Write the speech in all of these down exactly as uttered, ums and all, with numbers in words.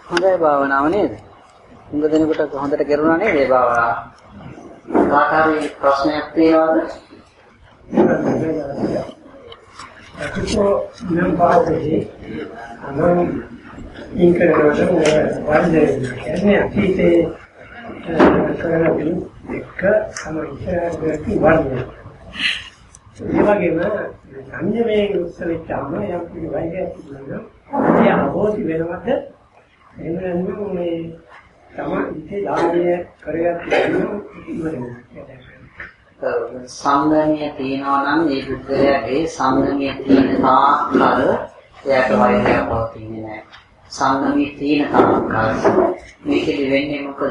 හොඳයි භාවනාව නේද? උඟ දෙනකොට හොඳට කරුණා නේද මේ භාවනාව? කාටරි ප්‍රශ්නයක් තියෙනවද? අතිකෝ නම් පාඩේ අනම් ඉන්කරනකොට වර්ධනය කියන්නේ අතීතේ කරන එක සමහිතට වර්ධනය. ඒ වගේම සංයමයේ උත්සවිච්චාම යම් කිසි වෛද්‍යයක් තිබුණා නම් ඒ අවබෝධ වෙනවට එන්න මේ තමයි ඉතේ ධාර්මයේ කරගත්ත ඉවරයි. සංගමයේ තියෙනවා නම් මේ බුද්ධයාගේ සංගමයේ තියෙන තාක්කල් එයාට වෛරයක් පවතින්නේ නැහැ. සංගමයේ තියෙන තාක්කල් මේකෙදි වෙන්නේ මොකද?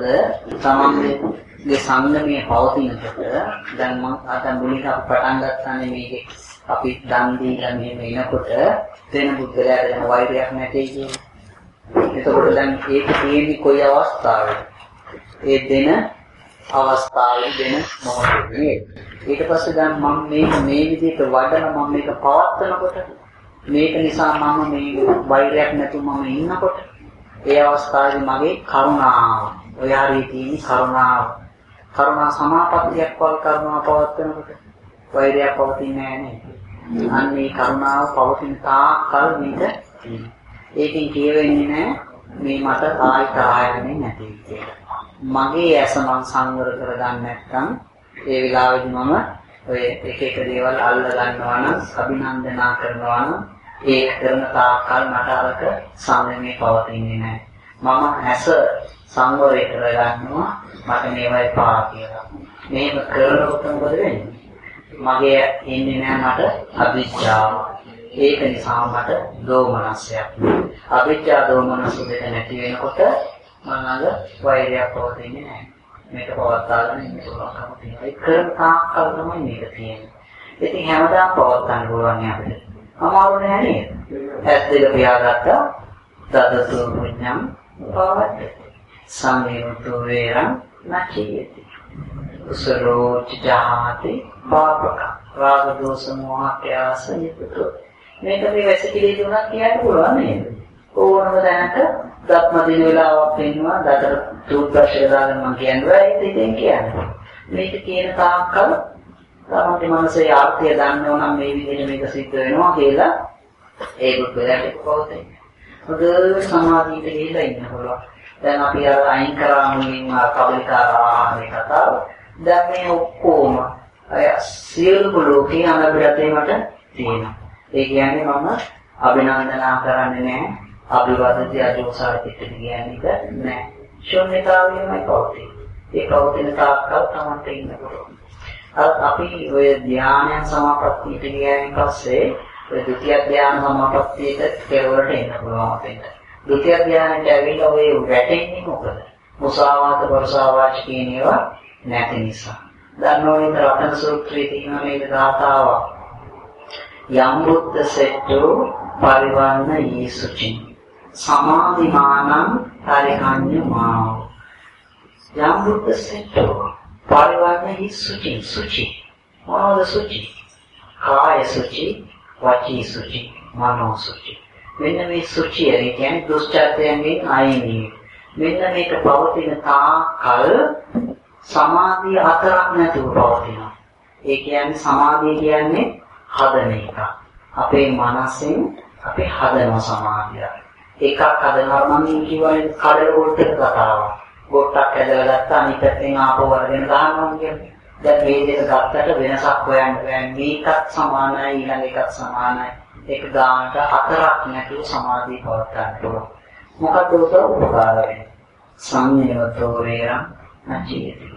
තමන්ගේ සංගමයේ පවතිනකොට දැන් මම අද මුලින්ම පටන් ගන්නනේ මේකේ අපි දන් දීලා මෙහෙම එනකොට වෙන බුද්ධයාට දැන් වෛරයක් නැtei කියන්නේ. එතකොට දැන් ඒක තියෙන්නේ කොයි අවස්ථාවේද? ඒ දෙන අවස්ථාවේ දෙන මොහොතේ. ඊට පස්සේ දැන් මම මේ මේ විදිහට වඩන මම මේක පවත්නකොට මේක නිසා මම මේ වෛරයක් නැතුව මම ඉන්නකොට ඒ අවස්ථාවේ මගේ කරුණාව ඔය හරිය තියෙන කරුණාව කරුණා සමාපත්තියක් වල් කරුණාව පවත්නකොට වෛරයක් පවතින්නේ නැහැ නේද? අන්න මේ කරුණාව පවතින තාක්කල් මේක ඒකෙන් කියවෙන්නේ නැහැ මේ මට ආයි කායන්නේ නැති කියලා. මගේ ඇස මං සංවර කරගන්න නැත්නම් ඒ වෙලාවෙදි මම ඔය එක එක දේවල් අල්ල ගන්නවා නම් අභිනන්දනා කරනවා නම් ඒ කරන තාක්කල් මට අරක සංයමයේ පවතින්නේ නැහැ. මම ඇස සංවරය කරගන්නවා මට මේවා එපා කියලා. මේක කරනකොට මොකද වෙන්නේ? මගේ ඉන්නේ නැහැ මට අවිජ්ජාව. ඒක නිසා මට දෝමනස්යක්. අවිජ්ජා දෝමනස් දෙක නැති වෙනකොට මම අද වෛරයක් පවතින්නේ නැහැ. මේක පවත්වාගෙන ඉන්න පුළුවන්කම තියෙනවා. ඒක කරන තාක්කල් තමයි මේක තියෙන්නේ. ඉතින් හැමදාම පවත්වන්න පුළුවන් අපිට. අමාරු නෑ නේද? ඇස් දෙක පියාගත්තා. දදතු පුඤ්ඤම් පවද්ද. සම්මේවතු වේරං නැචියති. උසරෝ චජාති පාපක. රාග දෝෂ මොහ ක්‍යාස නිපුත. මේක මේ වැසිකිලි දුණක් කියන්න පුළුවන් නේද? ඕනම දැනට දත්ම දින වෙලාවක් වෙනවා දතර ටූත්බ්‍රෂ් එක දාගෙන මම කියන්නේ ඒක ඉතින් කියන්නේ මේක කියන තාක්කල් තමයි මනසේ ආර්ථය දන්නව නම් මේ විදිහට මේක සිද්ධ වෙනවා කියලා ඒකත් වෙලාවට පොතේ මොකද සමාධියට ගිහිල්ලා ඉන්න පුළුවන්. දැන් අපි අර අයින් කරා මුලින්ම කබලිකාර ආහාරේ කතාව දැන් මේ ඔක්කොම අය සියලු ලෝකේ අනබිරතේ මට තියෙනවා. ඒ කියන්නේ මම අභිනන්දනා කරන්නේ නැහැ. අභිවාදති අජෝසාරිත කියන්නේ නැහැ. ශූන්‍යතාවයමයි පවතින. ඒ පවතින තාක්කල් තමයි ඉන්න පුළුවන්. අර අපි ඔය ධානයන් සමාපත්තියට ගියන් පස්සේ ඔය ဒုတိ ය ධානය සමාපත්තියට කෙරවලට එන්න පුළුවන් අපිට. ဒုတိ ය ධානයට ඇවිල්ලා ඔය වැටෙන්නේ මොකද? මුසාවාද වර්ෂාවාච කියන ඒවා නැති නිසා. දන්නෝනේ රතන සූත්‍රයේ තියෙන මේක ගාථාවක්. යම් බුද්ධ සෙට්ටෝ පරිවන්න යේසුචින් සමාධිමානං පරිකඤ්ඤ මාව යම් බුද්ධ සෙට්ටෝ පරිවන්න යේසුචින් සුචි මොනවාද සුචි? කාය සුචි, වචී සුචි, මනෝ සුචි. මෙන්න මේ සුචිය කියන්නේ දුෂ්චර්යයෙන් අයින් වීම. මෙන්න මේක පවතින තාකල් සමාධිය හතරක් නැතුව පවතිනවා. ඒ කියන්නේ සමාධිය කියන්නේ හදන එක. අපේ මනසෙන් අපි හදන සමාධිය. එකක් හදනවා නම් කියවනේ කඩල ගොට්ටක කතාවක්. ගොට්ටක් ඇදලා ගත්තා අනිත් පැත්තෙන් ආපහු වරගෙන ගන්නවා කියන්නේ. දැන් මේ දෙක ගත්තට වෙනසක් හොයන්න බෑ. මේකත් සමානයි ඊළඟ එකත් සමානයි. ඒක ගානට හතරක් නැතුව සමාධිය පවත්වා ගන්න පුළුවන්. මොකද උත උපකාර වෙන්නේ? සංයමතෝ වේරං නැචියති.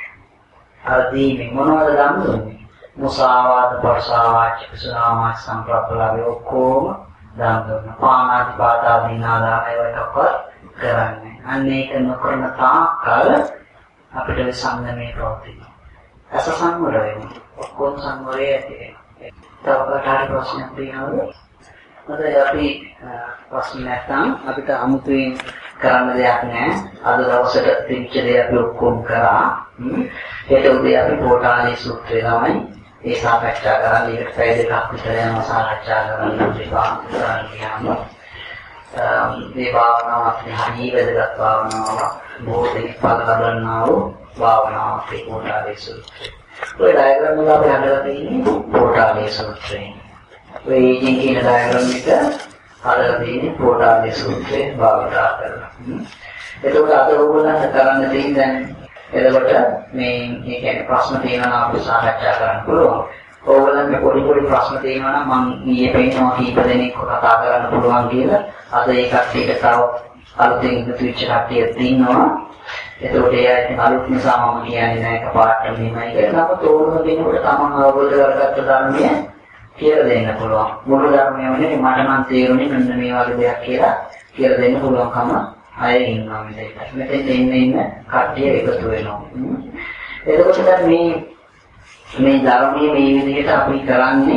අර්ධී මොනවද ගන්නෙ? මුසාවාද පරසාවාච කුසලාමාච සම්ප්‍රප්පලාවේ ඔක්කොම දාන කරන පානාති පාතා දිනාදාන ඒවට කරන්නේ. අන්න ඒක නොකරන තාක්කල් අපිට සංයමයේ පවතිනවා. අස සංවර වෙනවා. ඔක්කොම සංවරය ඇති වෙනවා. තව කාට ප්‍රශ්නයක් තියෙනවද? මොකද අපි ප්‍රශ්න නැත්නම් අපිට අමුතුවෙන් කරන්න දෙයක් නැහැ. අද දවසට තිබිච්ච දේ අපි ඔක්කොම කරා. හෙට උදේ අපි පොටාලේ සූත්‍රය තමයි ඒ සාකච්ඡා කරන්නේ. ඒකට පැය දෙකක් විතර යනවා සාකච්ඡා කරන්න ඉතිපා කරන්න ගියාම මේ භාවනාවත් හරිය වැදගත් භාවනාවක් බොහෝ දෙනෙක් පල ලබන්නා වූ භාවනාවක් ඒ පොට්ටාලේ සූත්‍රය. ඔය ඩයග්‍රෑම් එක අපි හදලා තියෙන්නේ පොට්ටාලේ සූත්‍රයෙන්. ඔය ඉතින් කියන ඩයග්‍රෑම් එක හදලා තියෙන්නේ පොට්ටාලේ සූත්‍රය භාවිතා කරලා. එතකොට අද ඕගොල්ලන්ට කරන්න තියෙන දැන් එතකොට මේ මේ කියන්නේ ප්‍රශ්න තියෙනවා නම් අපි සාකච්ඡා කරන්න පුළුවන්. ඕගොල්ලන්ගේ පොඩි පොඩි ප්‍රශ්න තියෙනවා නම් මම ඊයේ පෙන්නනවා කීප දෙනෙක් කතා කරන්න පුළුවන් කියලා. අද ඒ කට්ටියට තව අලුතෙන් ඉතුරු වෙච්ච කට්ටියක් තියෙනවා. එතකොට ඒ අයිති අලුත් නිසා මම කියන්නේ නැහැ එකපාරට මෙහෙමයි කියලා. නමුත් ඕනම කෙනෙකුට තමන් අවබෝධ කරගත්ත ධර්මය කියලා දෙන්න පුළුවන්. මුළු ධර්මයම නෙමෙයි මට නම් තේරුනේ මෙන්න මේ වගේ දෙයක් කියලා කියලා දෙන්න පුළුවන්කම අය ඉන්නවා මෙතන. මෙතෙන් ඉන්න ඉන්න කට්ටිය එකතු වෙනවා. එතකොට දැන් මේ මේ ධර්මයේ මේ විදිහට අපි කරන්නේ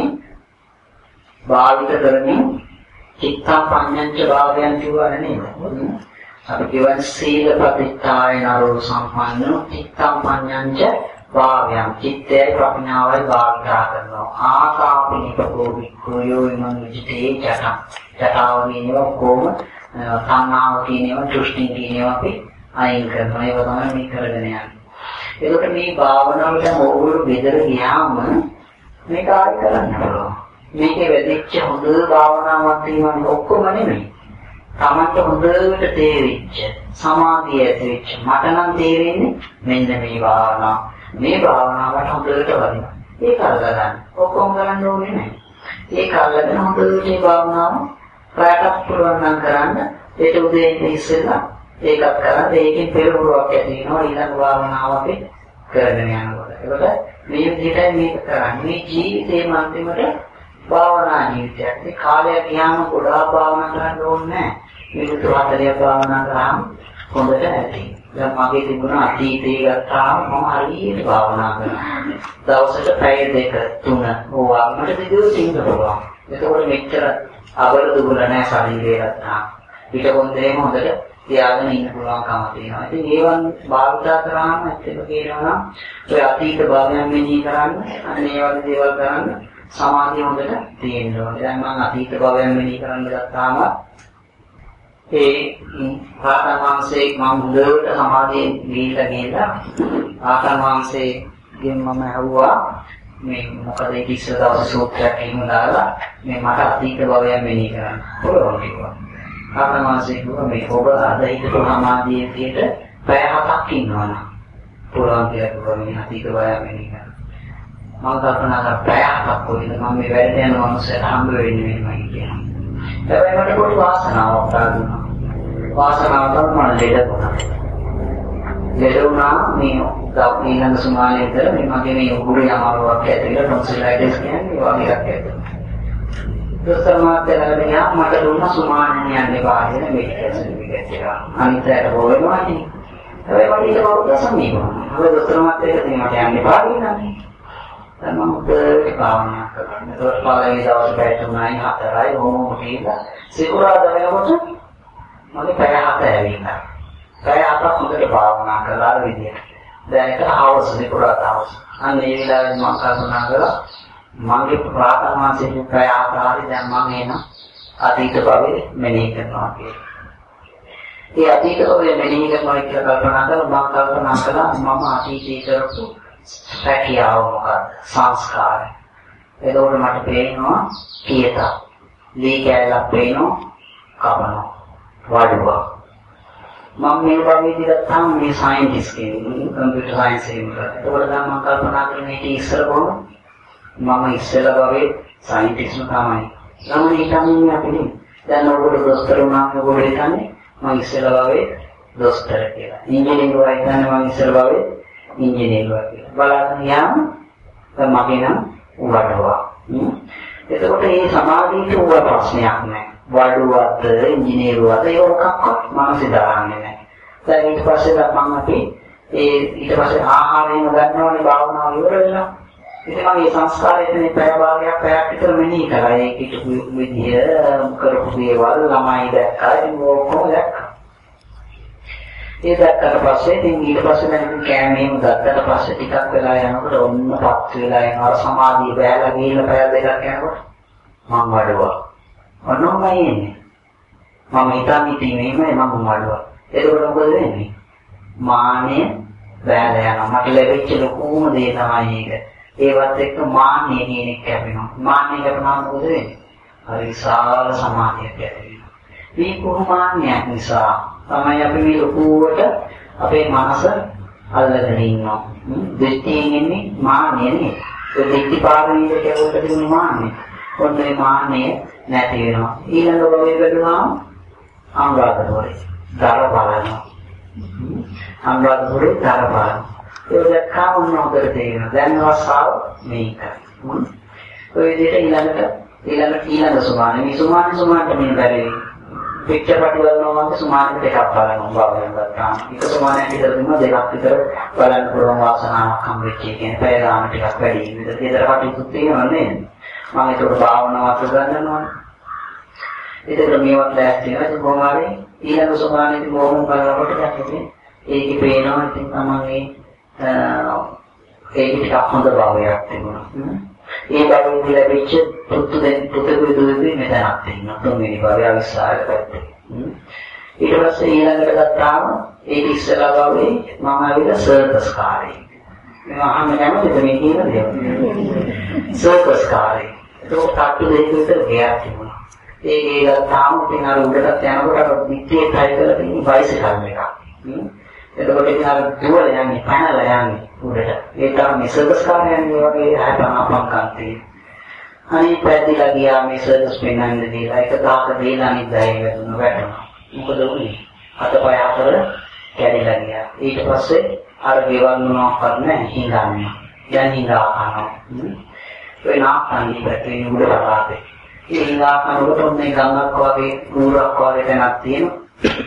භාවිත කරමින් චිත්තම් පඤ්ඤංච භාවයන් කියවන නේද? අපි කියවන සීල ප්‍රතිත්තාය නරෝ සම්පන්න චිත්තම් පඤ්ඤංච භාවයන් චිත්තය ප්‍රඥාවයි භාවිතා කරනවා. ආකාපිනිකෝ වික්ඛයෝ ඉමං විජිතේ චටම් චටාව කියනවා කොහොම තණ්හාව කියනවා දෘෂ්ටි කියනවා අපි අයින් කරනවා. ඒක තමයි මේ කරගෙන යන්නේ. එතකොට මේ භාවනාවට ඕගොල්ලෝ බෙදලා ගියාම මේක ආයෙ කරන්න පුළුවන්. මේකේ වැඩිච්ච හොඳ භාවනාවක් තියෙනවා ඔක්කොම නෙමෙයි. Tamanට හොඳට තේරිච්ච සමාධිය ඇතිවෙච්ච මට නම් තේරෙන්නේ මෙන්න මේ භාවනාව. මේ භාවනාවට හොඳට වදිනවා. ඒක අල්ලගන්න. ඔක්කොම කරන්න ඕනේ නැහැ. ඒක අල්ලගෙන හොඳට මේ භාවනාව ප්‍රයත්න පුළුවන් නම් කරන්න. ඒක උදේ ඉස්සෙල්ලා ඒකත් කරලා ඒකෙන් පෙරහුරුවක් ඇති වෙනවා ඊළඟ භාවනාව අපි කරගෙන යනකොට. ඒකට මේ විදිහටයි මේක කරන්නේ. මේ ජීවිතේ මන්තිමට භාවනා ජීවිතයක්. ඒ කාලය ගියාම ගොඩාක් භාවනා කරන්න ඕනේ නැහැ. මිනිත්තු හතරක් භාවනා කරාම හොඳට ඇති. දැන් මගේ තිබුණා අතීතේ ගත්තාම මම හරියට භාවනා කරනවා. දවසට පැය දෙක තුන ඕවා මට දිගට ඉන්න පුළුවන්. එතකොට මෙච්චර අවර දුර නැහැ ශරීරය ගත්තාම. පිටකොන්දේම හොඳට තියාගෙන ඉන්න පුළුවන්කම තියෙනවා. ඉතින් ඒවන් භාවිතා කරාම ඇත්තටම කියනවා නම් ඔය අතීත භාවයන් මෙනෙහි කරන්න, අනේ ඒ වගේ දේවල් කරන්න සමාධිය හොඳට තියෙන්න ඕනේ. දැන් මම අතීත භාවයන් මෙනෙහි කරන්න ගත්තාම ඒ ආකාර වංශේ මම හොඳට සමාධියෙන් දීලා ගිහලා ආකාර වංශේගෙන් මම අහුවා මේ මොකද ඒ ඉස්සර දවස් සූත්‍රයක් එහෙම දාලා මේ මට අතීත භාවයන් මෙනෙහි කරන්න පුළුවන් කිව්වා. ආත්මාංශේ කිව්වා මේ ඔබ අද හිතපු සමාධියේ තියෙට පැය හතක් ඉන්නවනම් පුළුවන් කියලා කිව්වා මේ අතීත භාවයන් මෙනෙහි කරන්න. මම කල්පනා කරා පැය හතක් කොහෙද මම මේ වැඩට යන මනුස්සයට හම්බ වෙන්නේ මෙහෙමයි කියලා. හැබැයි මට පොඩි වාසනාවක් ආවා. වාසනාව තමයි ලෙඩ වුණා. ලෙඩ වුණා මේ ඊළඟ සුමානයේද මේ මගේ මේ උගුරේ අමාරුවක් ඇතිලා ටොන්සිලයිටිස් කියන්නේ වගේ එකක් ඇතිලා. දොස්තරමාත්‍යලා ගියා මට දුන්න සුමානෙන් යන්නේ වාගෙන මෙඩිකේෂන් එකකට කියලා. අනිත්යට හොයනවා නේ. හැබැයි මට ඒක කවුරුද සමීපම. හැබැයි දොස්තරමාත්‍යලා කියන්නේ මට යන්නේ වාගෙන නෑ. දැන් මම උදේ භාවනා කරනවා. ඒක පළවෙනි දවස් පැය තුනයි හතරයි ඕම කියලා. සිකුරාදා වෙනකොට මගේ පැය හත ඇවිල්ලා. පැය හතක් හොඳට භාවනා කළා විදියට. දැන් ඒක හවස සිකුරාදා හවස. අන්න ඒ වෙලාවේ මම කල්පනා කළා මගේ ප්‍රාර්ථනාවෙන් පැය හතරයි දැන් මම එන අතීත භවයේ මෙනෙහි කරනවා කියලා. ඒ අතීත භවයේ මෙනෙහි කරනවා කියලා කල්පනා කරලා මම කල්පනා කළා මම අතීතයේ කරපු රැකියාව මොකක්ද සංස්කාරය. එතකොට මට පේනවා කීයද ලී කැලක් පේනවා කපනවා වඩුවා. මම මේ වගේ දිගටම මේ සයන්ටිස්ට් කෙනෙක් කම්පියුටර් සයන්ස් එකේ කරා. එතකොට දැන් මම කල්පනා කරන්නේ මේක ඉස්සර කොහොමද මම ඉස්සෙල්ලා වගේ සයන්ටිස්ට් තමයි. ළමයි හිතන්නේ අපිනේ. දැන් ඔයගොල්ලෝ දොස්තර වුණාම ඔයගොල්ලෝ හිතන්නේ මම ඉස්සෙල්ලා වගේ දොස්තර කියලා. ඉංජිනේරු වයි හිතන්නේ මම ඉස්සෙල්ලා වගේ ඉංජිනේරු කියලා. බලන්න යාම දැන් මගේ නම් වඩුවා. එතකොට මේ සමාධියට උව ප්‍රශ්නයක් නැහැ. වඩුවත් ඉංජිනේරුවත් ඒක මොකක්වත් මනසේ දාන්නේ නැහැ. දැන් ඊට පස්සේ මම අපි ඒ ඊට පස්සේ ආහාරයෙන් ගන්නවනේ භාවනාව ඉවර වෙලා. ඉතින් මම මේ සංස්කාරයෙන් පැය භාගයක් පැයක් විතර මෙනෙහි කරා. ඒක හිටපු විදිය කරපු දේවල් ළමයි දැක්කා. ඉතින් ඔක්කොම දැක්කා. ඒ දැක්කට පස්සේ ඉතින් ඊට පස්සේ දැන් කෑමේම ගත්තට පස්සේ ටිකක් වෙලා යනකොට ඔන්නපත් වෙලා යනවා සමාධිය බෑලා ගිහිල්ලා පැය දෙකක් යනකොට මම වඩුවා. ඔන්නෝමයි එන්නේ. මම හිතන්නේ තියෙන්නේ මම මොනවද? එතකොට මොකද වෙන්නේ? මානෙ බෑලා යනවා. මට ලැබිච්ච ලොකුම දේ තමයි ඒක. ඒවත් එක්ක මාන්නේ කියන එක කැපෙනවා. මාන්නේ කැපෙනවා මොකද වෙන්නේ? හරි විශාල සමාධියක් ඇතිවෙනවා. මේ කුමාන්‍යයක් නිසා තමයි අපි මේ ලොකුවට අපේ මනස අල්ලගෙන ඉන්නවා. දෙස්තියෙන් ඉන්නේ මාන්නේ නේ. ඒ දෙක්ටි පාරමීට කියවලට තිබුණ මාන්නේ. ඔන්න මේ මාන්නේ නැති වෙනවා. ඊළඟ භවයේ වෙනවා අනුරාධපුරේ. දර බලනවා. අනුරාධපුරේ දර බලනවා. ඒක දැක්කම මොනවද තේරෙනවා. දැන් අවස්ථාව මේක. ඔය විදිහට ඊළඟට ඊළඟ ඊළඟ සුමානේ මේ සුමානේ සුමානට මේ බැරේ. පිටපටි බලනවා වගේ සුමානේ දෙකක් බලනවා බවෙන් ගත්තාම. එක සුමානයක් විතර දුන්නා දෙකක් විතර බලන්න පුළුවන් වාසනාවක් හම්බෙච්ච කියන්නේ පැය ගාන ටිකක් වැඩි. විතර විතර කටයුතු තියෙනවා නේද? මම ඒක භාවනාවක් ගන්නවනේ. ඒකට මේවත් ලෑස්ති වෙනවා. ඒ කොහොම හරි ඊළඟ සුමානේදී මොහොම බලනකොට දැක්කේ ඒකේ පේනවා ඉතින් තමයි ඒක ටිකක් හොඳ භාවයක් තිබුණා. ඒ භාවයෙන් ලැබිච්ච පුතු දෙන් පුතු දුදුවේ මෙතනක් තියෙනවා. තුන්වෙනි භාවය අවිස්සාරය පැත්තේ. ඊට පස්සේ ඊළඟට ගත්තාම ඒක ඉස්සලා භාවයේ මම ආවිලා සර්කස් කාර්යය. මම අහන්න කැමතිද මේ කියන දේ? සර්කස් කාර්යය. ඒක කට්ටු දෙක විතර ගියක් තිබුණා. ඒ ගේ ගත්තාම ඉතින් අර උඩටත් යනකොට අර පිටියේ ටයි කරලා තියෙන බයිසිකල් එකක්. එතකොට ඉතින් අර දුවල යන්නේ පැනලා යන්නේ උඩට. ඒ තමයි සර්කස් කාර්යයන්ගේ වගේ හැටම පංකන්තේ. අනිත් පැතිලා ගියා මේ සර්කස් පෙන්වන්න දීලා එක දාක දීලා අනිත් දහය වැදුන වැටුණා. මොකද උනේ? අතපය අතර කැඩිලා ගියා. ඊට පස්සේ අර ගෙවල් මොනවා කරන්නේ හිඟන්නේ. දැන් හිඟා කනවා. ඒ නාකන්නේ පැත්තේ උඩ පලාතේ. ඒ හිඟා කනකොට මේ ගඟක් වගේ ඌරක් වගේ තැනක් තියෙනවා.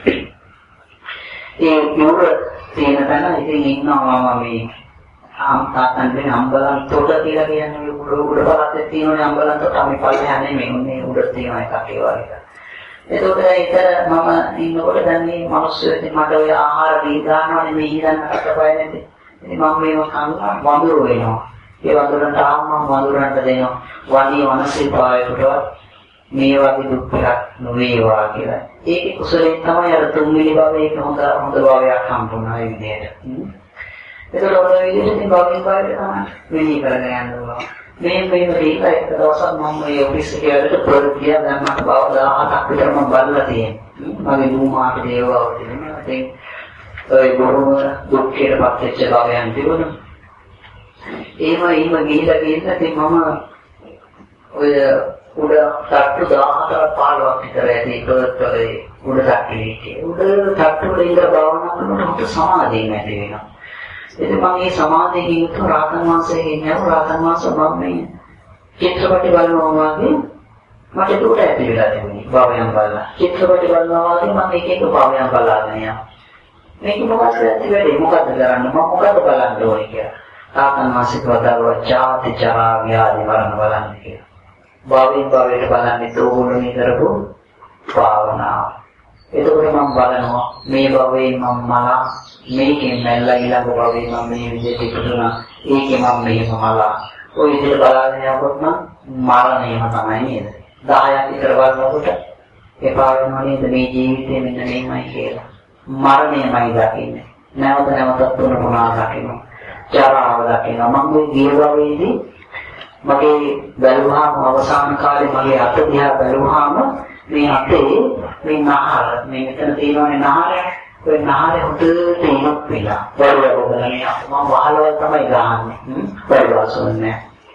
ඒ ඌර තියෙන තැන ඉතින් ඉන්නවා මම මේ ආම්තාතන්ගේ අම්බලන් තොට කියලා කියන්නේ උඩ උඩ පලාතේ තියෙනනේ අම්බලන් තොට අපි පල්ලෙහානේ මේ උන්නේ උඩ තියෙන එකක් ඒ වගේ. එතකොට ඒක මම ඉන්නකොට දැන් මේ මිනිස්සු ඉතින් මට ඔය ආහාර දී ගන්නවනේ මේ ඊළඟට බය නැති. ඉතින් මම මේව කනවා වඳුර වෙනවා. ඒ වඳුරන්ට ආවම මම වඳුරන්ට දෙනවා. වණී වනසීපායකටවත් මේ වගේ දුක් එකක් නොවේවා කියලා. ඒකේ කුසලයෙන් තමයි අර තුන්වෙනි භවයේ ඒක හොඳ හොඳ භවයක් හම්බුනා ඒ විදිහට. ඒතකොට ඔය විදිහට ඉතින් භවයෙන් භවයට තමයි මෙහි කරගෙන යනවා. මේ මේ දීලා එක දවසක් මම මේ ඔෆිස් එකේ වැඩට ප්‍රොජෙක්ට් දැන් මට බව දහහක් විතර මම බලලා තියෙනවා. මගේ දුමාට දේවල් තියෙනවා. ඉතින් ඔය බොහොම දුක්ඛයටපත් වෙච්ච භවයන් තිබුණා. ඒම ඊම ගිහිලා ගිහිල්ලා ඉතින් මම ඔය උඩ තට්ටු දහහතර පහළොවක් විතර ඇති ඒකවලේ උඩ තට්ටුවේ. උඩ තට්ටු වල ඉඳලා භාවනා කරනකොට සමාධිය නැති වෙනවා. ඉතින් මම මේ සමාධියේ යුතු රාතන් වහන්සේ කියන්නේ රාතන් වහන්සේ මම මේ චිත්‍රපටි බලනවා වගේ මට දුර ඇති වෙලා තිබුණේ භවයන් බලලා. චිත්‍රපටි බලනවා වගේ මම එක එක භවයන් බලාගෙන යනවා. මේක මොකක්ද ඇති වෙන්නේ? මොකද්ද කරන්නේ? මම මොකද්ද බලන්න ඕනේ කියලා. රාතන් වහන්සේ වදාළා ජාති ජරා ව්‍යාධි මරණ බලන්න කියලා. භවයෙන් භවයට බලන්නේ තෝරන්නේ කරපු භාවනාව. එතකොට මම බලනවා මේ භවයේ මම මලා මේකෙන් මැල්ලා ඊළඟ භවයේ මම මේ විදිහට ඉපදුණා. ඒකේ මම මෙහෙම මලා. ඔය විදිහට බලාගෙන යනකොට නම් මරණයම තමයි නේද? දහයක් විතර බලනකොට එපා වෙනවා නේද මේ ජීවිතේ මෙන්න මේමයි කියලා. මරණයමයි දකින්නේ. නැවත නැවතත් තුන පුනා දකිනවා. ජරාව දකිනවා. මම මේ ගිය භවයේදී මගේ බැලුවාම අවසාන කාලේ මගේ අත දිහා බැලුවාම මේ අතේ මේ නහර මේ මෙතන තියෙනවනේ නහර ඔය නහරේ හොඳට ඉනක් වෙලා වරුව බලන්නේ මම වහලවල් තමයි ගහන්නේ වරුවසොන්නේ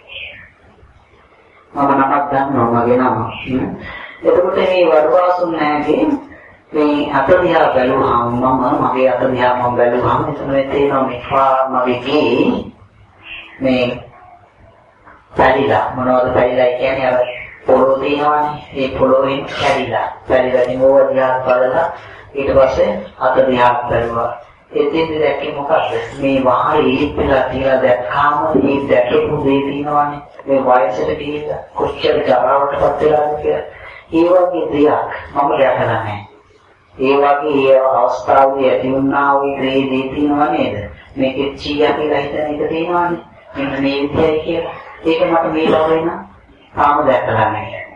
මම නමක් ගන්නවා මගේ නම එතකොට මේ වරුවසොන්නේගේ මේ අත දිහා බැලුවාම මම මගේ අත දිහා මම බැලුවාම එතන තියෙනවා මේ මගේ ගේ මේ පැරිලා මොනවද පැරිලා කියන්නේ අර පොළොව තියෙනවානේ ඒ පොළොවෙන් කැඩිලා පැරිලා නිමෝව දිහා බලලා ඊට පස්සේ අත දිහා බැලුවා එතෙන්දී දැක්කේ මොකද්ද මේ වහරේ ඉපිලා තියලා දැක්කාම මේ දැකපු දේ තියෙනවානේ මේ වයසට ගිහිල්ලා කොච්චර ජරාවටපත් වෙලාද කියලා ඒ වගේ දෙයක් මම දැකලා නැහැ ඒ වගේ ඒ අවස්ථාවේ ඇති වුණා වූ දේ දේ තියෙනවා නේද මේකේ චීයා කියලා හිතන එක තියෙනවානේ මෙන්න මේ විදියයි කියලා ඒක මට මේ භවේ නම් තාම දැකලා නැහැ.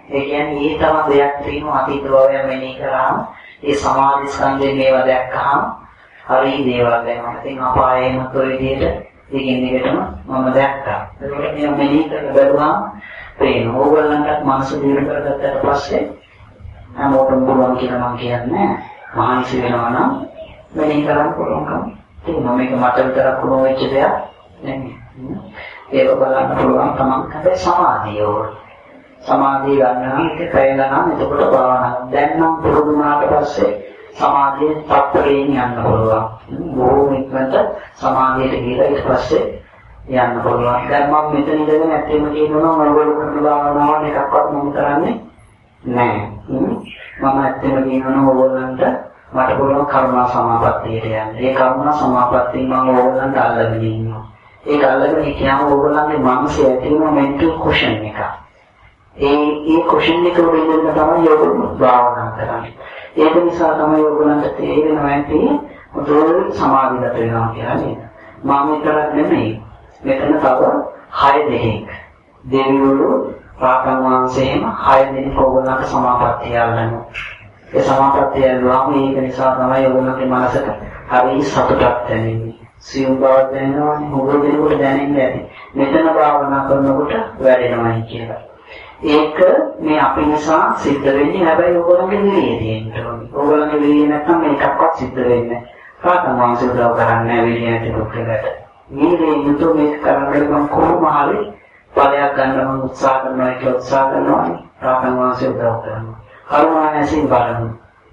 ඒ කියන්නේ ඒ තරම් දෙයක් තියෙනවා අතීත භවය මෙනෙහි කරාම ඒ සමාධි ස්කන්ධේ මේවා දැක්කහම හරි දේවල් වෙනවා. ඉතින් අපායේම toy විදියට දිගින් දිගටම මම දැක්කා. ඒකට මේ මෙනෙහි කරලා බලුවාම පේනවා. ඕගොල්ලන්ටත් මනස දියුණු කරගත්තට පස්සේ හැමෝටම පුළුවන් කියලා මම කියන්නේ මහන්සි වෙනවා නම් මෙනෙහි කරන්න පුළුවන්කම තියෙනවා. මේක මට විතරක් වුණ වෙච්ච දෙයක් නෙමෙයි. ඒක බලන්න පුළුවන් තමන් හැබැයි සමාධිය ඕන. සමාධිය ගන්නවා ඒක කය ගන්නවා එතකොට භාවනාව. දැන් නම් පුරුදු වුණාට පස්සේ සමාධියෙන් පත්තරේන් යන්න පුළුවන්. බොහෝ ඉක්මනට සමාධියට ගිහලා ඊට පස්සේ යන්න පුළුවන්. දැන් මම මෙතන ඉඳගෙන ඇත්තම කියනවා මම ඔයගොල්ලෝ කරන භාවනාවන් එකක්වත් මම කරන්නේ නැහැ. මම ඇත්තම කියනවා ඕගොල්ලන්ට මට පුළුවන් කරුණා සමාපත්තියට යන්න. ඒ කරුණා සමාපත්තිය මම ඕගොල්ලන්ට අල්ලගෙන ඉන්නවා. ඒක අල්ලගෙන කියනවා ඕගොල්ලන්ගේ මනසේ ඇති වෙන මෙන්ටල් කුෂන් එක. ඒ ඒ කුෂන් එක වලින් තමයි ඔයගොල්ලෝ භාවනා කරන්නේ. ඒක නිසා තමයි ඔයගොල්ලන්ට තේරෙනවා ඇති මුදුල් සමාධිගත වෙනවා කියලා නේද? මම විතරක් නෙමෙයි. මෙතන තව හය දෙනෙක් දෙවිවරු රාතන් වහන්සේම හය දෙනෙක් ඕගොල්ලන්ට සමාපත්තිය අල්ලනවා. ඒ සමාපත්තිය අල්ලුවාම ඒක නිසා තමයි ඔයගොල්ලන්ගේ මනසට හරි සතුටක් දැනෙන්නේ. සියුම් බවක් දැනෙනවානේ. මොකද දෙනකොට දැනෙන්නේ නැති. මෙතන භාවනා කරනකොට වැඩෙනවායි කියලා. ඒක මේ අපි නිසා සිද්ධ වෙන්නේ හැබැයි ඕගොල්ලන්ගේ විරිය තියෙන්න ඕනේ. ඕගොල්ලන්ගේ විරිය නැත්නම් මේකක්වත් සිද්ධ වෙන්නේ නැහැ. රාතන් වහන්සේ උදව් කරන්නේ නැහැ විරිය නැති දුක්ඛකට. මේ යුතුය මේක කරන්නේ මම කොහොම හරි ඵලයක් ගන්න මම උත්සාහ කරනවා කියලා උත්සාහ කරනවා. රාතන් වහන්සේ උදව් කරනවා. කරුණාවෙන් බලමු.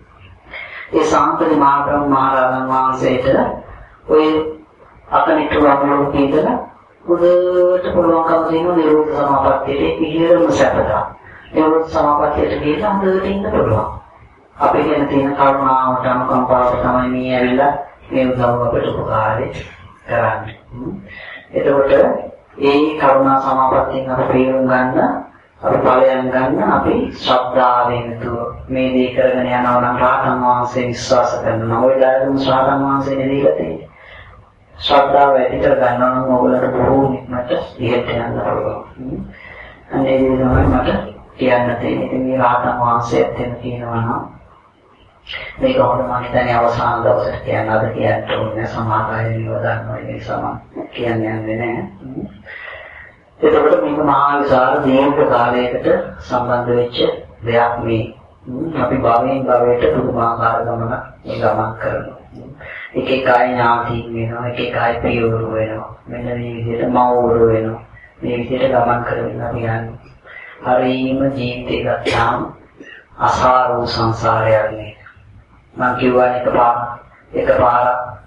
ඒ සාන්තනි මහා මහරහතන් වහන්සේට ඔය අකනිටු වමලෝ කීදලා උදේට පුළුවන්කම තියෙන නිරෝධ සමාපත්තියට ඉහිරම සැපදා. නිරෝධ සමාපත්තියට ගිහින් හොඳට ඉන්න පුළුවන්. අපි කියන තියෙන කරුණාවට අනුකම්පාවට තමයි මේ ඇවිල්ලා මේ උදව් අපට උපකාරී කරන්නේ. එතකොට ඒ කරුණා සමාපත්තියෙන් අපි තේරුම් ගන්න අපි ඵලයන් ගන්න අපි ශ්‍රද්ධාවෙන් යුතුව මේ දේ කරගෙන යනවා නම් රාතන් වහන්සේ විශ්වාස කරනවා. ඔය ධර්ම ශ්‍රාතන් වහන්සේ නෙදීලා තියෙන්නේ. ශ්‍රද්ධාව ඇති කර ගන්නවා නම් ඔයගොල්ලන්ට බොහෝ නික්මට ඉහෙට යන්න පුළුවන්. අනේ ඒ තමයි මට කියන්න තියෙන්නේ. ඉතින් මේ රාතන් වහන්සේ ඇත්තම කියනවා නම් මේක හොඳ මම හිතන්නේ අවසාන දවසට කියන්න අද කියන්න ඕනේ සමාදාය නිවදන්නවා ඒ නිසා මම කියන්නේ නැහැ. එතකොට මේක මහා විශාල දීර්ඝ කාලයකට සම්බන්ධ වෙච්ච දෙයක් මේ. අපි භවයෙන් භවයට පුදුමාකාර ගමන මේ ගමන් කරනවා. එක එක අය ඥාති වෙනවා, එක එක අය පියවරු වෙනවා. මෙන්න මේ විදිහට මවවරු වෙනවා. මේ විදිහට ගමන් කරගෙන අපි යන්නේ. හරීම ජීවිතේ ගත්තාම අසාරෝ සංසාරයක් නේ. මම කියවා එකපාර එකපාර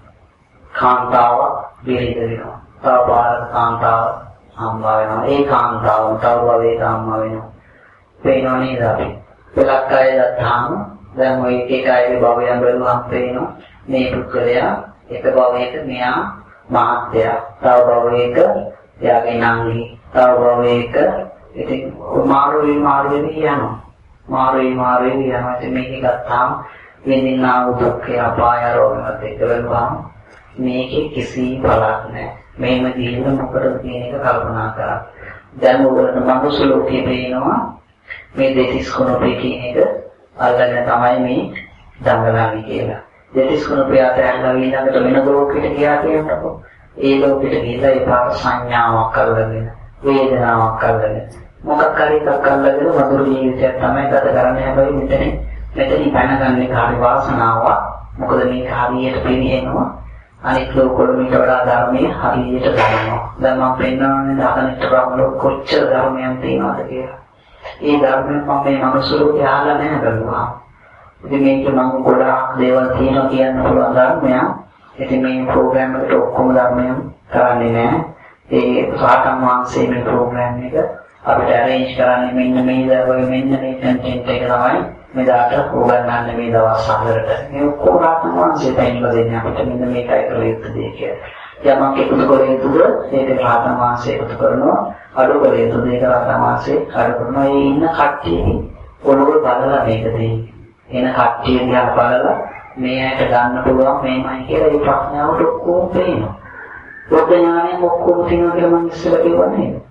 කාන්තාවක් බෙහෙත වෙනවා. තව පාරක කාන්තාවක් හම්බා වෙනවා. ඒ කාන්තාව තව භවයක හම්බා වෙනවා. පේනව නේද අපි? පළක් අය ගත්තාම දැන් ඔය එක එක අයගේ භවයන් බලුවම පේනවා. මේ පුද්ගලයා එක භවයක මෙයා මහත්යා, තව භවයක එයාගේ නංගි, තව භවයක ඉතින් මාරුයි මාරුයි යනවා. මාරුයි මාරුයි යනවා. ඉතින් මේක ගත්තාම වෙනින්නා වූ දුක්ඛය අපාය රෝගමත් එක්ක බලුවාම මේකේ කිසි බලක් නැහැ. මේම ජීවිත මොකටද කියන එක කල්පනා කරා. දැන් ඔයගොල්ලන්ට මනුස්ස ලෝකේ පේනවා මේ දෙතිස් කුණපේ කියන එක අල්ලගෙන තමයි මේ දඟලන්නේ කියලා. දෙතිස් කුණපේ අතහැරලා ඊළඟට වෙන ලෝකෙට ගියා කියනකොට ඒ ලෝකෙට ගිහිල්ලා ඒ පාර සංඥාවක් අල්ලගෙන වේදනාවක් අල්ලගෙන මොකක් හරි එකක් අල්ලගෙන වතුර ජීවිතයක් තමයි ගත කරන්නේ. හැබැයි මෙතන මෙතන පැනගන්නේ කාර්ය වාසනාවක්. මොකද මේක හරියට පිළිහෙනවා. අනිත් ලෝකවල මේට වඩා ධර්මයේ හරියට ගන්නවා. දැන් මම පෙන්නන්නේ දාතනිට ප්‍රබල කොච්චර ධර්මයන් තියෙනවද කියලා. ඒ ධර්මයන් මම මේ මනුස්ස ලෝකේ අහලා නැහැ බලුවා. ඉතින් මේක මම ගොඩාක් දේවල් තියෙනවා කියන්න පුළුවන් ධර්මයක්. ඉතින් මේ ප්‍රෝග්‍රෑම් එකට ඔක්කොම ධර්මයන් කරන්නේ නැහැ. ඒ සාතන් වහන්සේ මේ ප්‍රෝග්‍රෑම් එක අපිට arrange කරන්නේ මෙන්න මේ දවසේ මෙන්න මේ කන්ටෙන්ට් එක තමයි මෙදාට උගන්වන්නේ මේ දවස් හතරට. මේ ඔක්කොම රාතන් වහන්සේ තැන්ලා දෙන්නේ අපිට මෙන්න මේකයි කළ යුතු දේ කියලා. යමක් එකතු කළ යුතුද ඒක රාතන් වහන්සේ එකතු කරනවා. අඩු කළ යුතු දේක රාතන් වහන්සේ අඩු කරනවා. ඒ ඉන්න කට්ටිය පොළොව බලලා මේක දෙන්නේ. එන කට්ටිය දිහා බලලා මේ ඇයට ගන්න පුළුවන් මේමයි කියලා ඒ ප්‍රඥාවට ඔක්කොම පේනවා. ලෝක ඥානයෙන් ඔක්කොම තියෙනවා කියලා මම ඉස්සෙල්ලා කිව්වා නේද?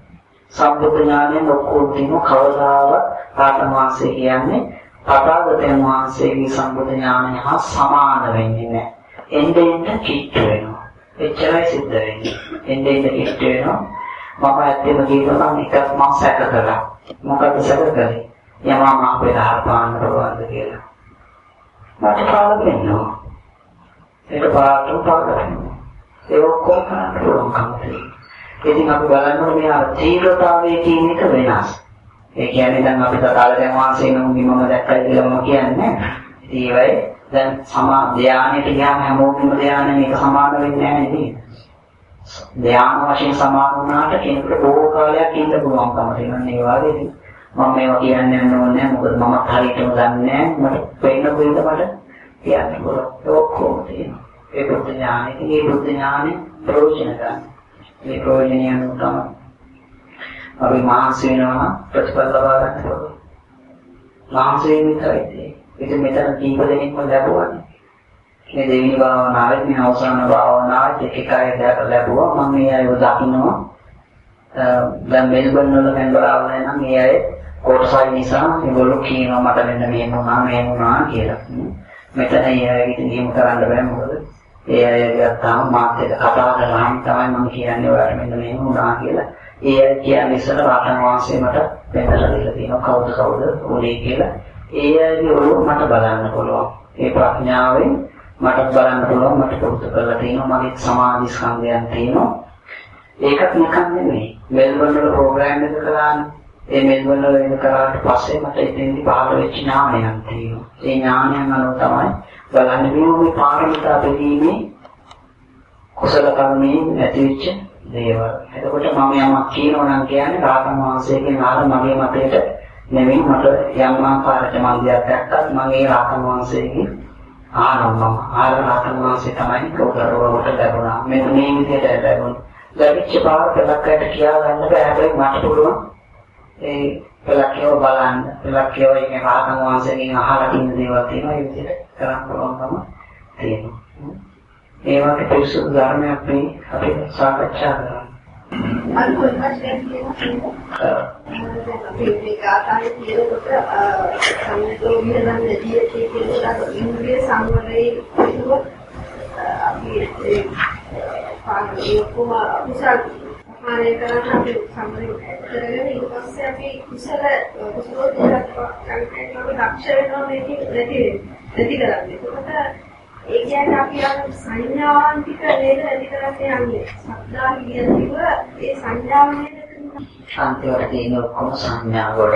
සම්බුද්ධ ඥානයෙන් ඔක්කොම තියෙන කවදාවත් රහතන් වහන්සේ කියන්නේ තථාගතයන් වහන්සේගේ සම්බුද්ධ ඥානය හා සමාන වෙන්නේ නැහැ. එන්නේ එන්නේ කිට්ටු වෙනවා. එච්චරයි සිද්ධ වෙන්නේ. එන්නේ එන්නේ කිට්ටු වෙනවා. මම ඇත්තම කියනවා නම් එකක් මම සැක කළා. මොකද සැක කළේ? යමා මා පෙරහර පාන්න පුළුවන්ද කියලා. මට පාල වෙනවා. ඒක පාටු පාගන්නවා. ඒ ඔක්කොම කරන්න පුළුවන්කම තියෙනවා. ඉතින් අපි බලන්න මේ තීව්‍රතාවයේ කියන එක වෙනස්. ඒ කියන්නේ දැන් අපි තථාගතයන් වහන්සේ නමුගේ මම දැක්කයි කියලා මම කියන්නේ. ඉතින් ඒවයි දැන් සමා ධානයට ගියාම හැමෝගෙම ධානය මේක සමාන වෙන්නේ නැහැ නේද? ධාන වශයෙන් සමාන වුණාට කෙනෙකුට බොහෝ කාලයක් ඉන්න පුළුවන්කම තියෙනවා. ඒ වගේ මම මේවා කියන්නේ නැහැ මොකද මම හරියටම දන්නේ නැහැ. මට වෙන්න වෙන්න මට කියන්න පුළුවන්. ඔක්කොම තියෙනවා. ඒ බුද්ධ ඥානෙ, ඒ බුද්ධ ඥානෙ ප්‍රයෝජන ගන්න. මේ ප්‍රයෝජනය අනුව තමයි අපි මහන්සි වෙනවා ප්‍රතිඵල ලබා ගන්න පුළුවන්. මහන්සි වෙන විතරයි. ඉතින් මෙතන කීප දෙනෙක්ම ලැබුවානේ. මේ දෙවෙනි භාවනාවේ මේ අවසාන භාවනාවේ එක එක අය ලැබුවා. මම මේ අයව දකින්නවා. දැන් මෙල්බන් වල කැන්බරාවල නම් මේ අය කොටසයි නිසා ඒගොල්ලෝ කියනවා මට මෙන්න මේ වුණා මේ වුණා කියලා. මෙතන ඒ අයගෙන් නියම කරන්න බෑ මොකද ඒ අය ගත්තාම මාත් එක්ක කතා කරලාම තමයි මම කියන්නේ ඔයාලට මෙන්න මේ වුණා කියලා. ඒ අය කියන්නේ ඉස්සර රාතන් වහන්සේ මට පෙන්නලා දීලා තියෙනවා කවුද කවුද උනේ කියලා. ඒ අයගේ ඔළුව මට බලන්න පුළුවන්. ඒ ප්‍රඥාවෙන් මට බලන්න පුළුවන් මට පුරුදු කරලා තියෙනවා මගේ සමාධි ස්කන්ධයන් තියෙනවා. ඒකත් නිකන් නෙමෙයි. මෙල්බන් වල ප්‍රෝග්‍රෑම් එක කළානේ. ඒ මෙල්බන් වල වෙන කරාට පස්සේ මට ඉතින්දි පහළ වෙච්ච ඥානයක් තියෙනවා. ඒ ඥානයන් අනුව තමයි බලන්නේ මේ පාරමිතා බෙදීමේ කුසල කර්මයෙන් ඇතිවෙච්ච දේවල්. එතකොට මම යමක් කියනවා නම් කියන්නේ රාතන් වහන්සේගෙන් ආර මගේ මතයට නෙමෙයි මට යම් ආකාරයකට මම දෙයක් දැක්කත් මම ඒ රාතන් වහන්සේගෙන් ආනම්ම ආර රාතන් වහන්සේ තමයි කෝකරවලට ලැබුණා. මෙන්න මේ විදිහට ලැබුණා. ලැබිච්ච පාර පෙළක්කට කියා ගන්න බෑ. හැබැයි මට පුළුවන් ඒ පෙළක්කව බලන්න. පෙළක්කව ඉන්නේ රාතන් වහන්සේගෙන් අහලා තියෙන දේවල් තියෙනවා. ඒ විදිහට කරන්න පුළුවන්කම තියෙනවා. ඒ වගේ පිරිසුදු ධර්මයක් මේ අපි සාකච්ඡා කරනවා. අර කොහොමද කියන්නේ? අපි මේ කාටාවේ කියනකොට සම්මතෝ විරදන්නේ තියෙන්නේ ඉන්ද්‍රිය සංවරයේ විදුව අපි ඒ පාඩිය කොම විසල් මානේ කරන අපි සම්මරි කරගෙන ඊට පස්සේ අපි කුසල කුසල දේහත් කන්ටෙන්ට් දක්ෂ වෙනවා මේක නැති නැති කරන්නේ. ඒ කියන්නේ අපි අර සංඥාවන් ටික නේද ඇති කරන්නේ යන්නේ. සද්දා කියනදිව ඒ සංඥාව නේද අන්තිමට තියෙන ඔක්කොම සංඥා වල.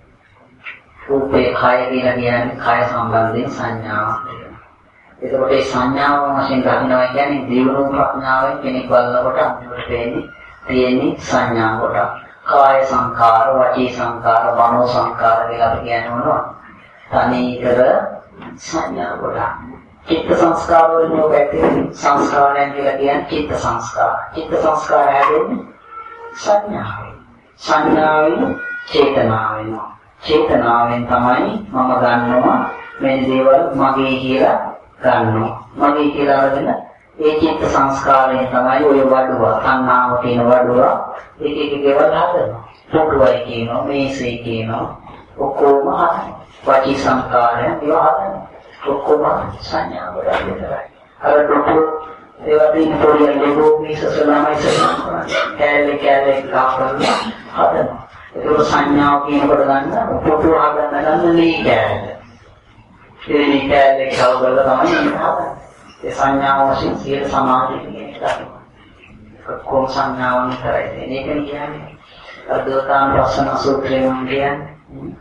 රූපේ කය කියලා කියන්නේ කය සම්බන්ධයෙන් සංඥාවක්. එතකොට මේ සංඥාව වශයෙන් ගන්නවා කියන්නේ දියුණු ප්‍රඥාවෙන් කෙනෙක් බලනකොට අන්තිමට වෙන්නේ තියෙන්නේ සංඥා කොට. කාය සංකාර, වචී සංකාර, මනෝ සංකාර කියලා අපි කියන්නේ මොනවද? තනිකර සංඥා කොට. චිත්ත සංස්කාර වලින් ඔබට සංස්කාරයන් කියලා කියන්නේ චිත්ත සංස්කාර. චිත්ත සංස්කාර හැදෙන්නේ සංඥාවෙන්. සංඥාවෙන් චේතනාවෙන්. චේතනාවෙන් තමයි මම ගන්නවා මේ දේවල් මගේ කියලා ගන්නවා. මගේ කියලා අරගෙන ඒ චිත්ත සංස්කාරයෙන් තමයි ඔය වඩුව, සංනාව කියන වඩුව එක එක දේවල් හදනවා. පොටුවයි කියනවා, මේසෙයි කියනවා, ඔක්කොම හදනවා. වචී සංස්කාරයන් ඒවා හදනවා. ඔක්කොම සංඥා වල විතරයි. අර දුක ඒවා දින පොරියන් ලෝකෝ මිසසලාමයි සරනවා. කැලේ කැලේ කාපන හදනවා. ඒක සංඥාව කියනකොට ගන්න පොටුව හදන්න ගන්න ලී කැලේ. ඒ ලී කැලේ කවවල තමයි හදන්නේ. ඒ සංඥාව වශයෙන් සියලු සමාධිය කියන එක. ඔක්කොම සංඥාවන් විතරයි. මේක කියන්නේ අද්වතාන වසන සූත්‍රයෙන් කියන්නේ